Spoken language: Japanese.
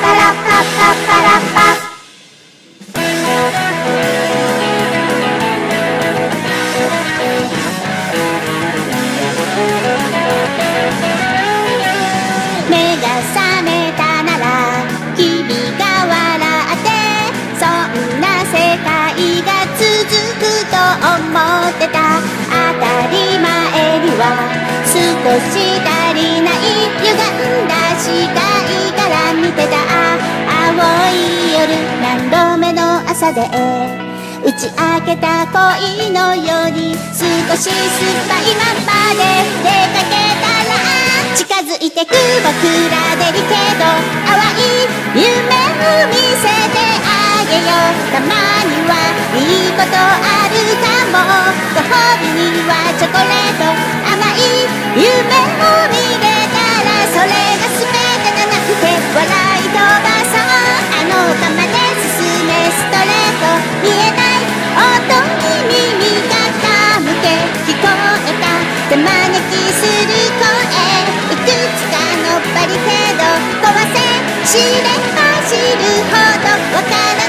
パラパパパラパ。目が覚めたなら君が笑ってそんな世界が続くと思ってた。当たり前には少し足りない歪んだ視界から見てた。青い夜何度目の朝で打ち明けた恋のように少し酸っぱいままで出かけたら近づいてく僕らデリケート淡い夢を見せてあげよう。たまにはいいことあるかも。ご褒美にはチョコレート甘い夢を見れたらそれが全てじゃなくて笑い飛ばそう。あの玉で進めストレート見えない音に耳が傾け聞こえた手招きする声いくつかのバリケード壊せ知れば知るほどわから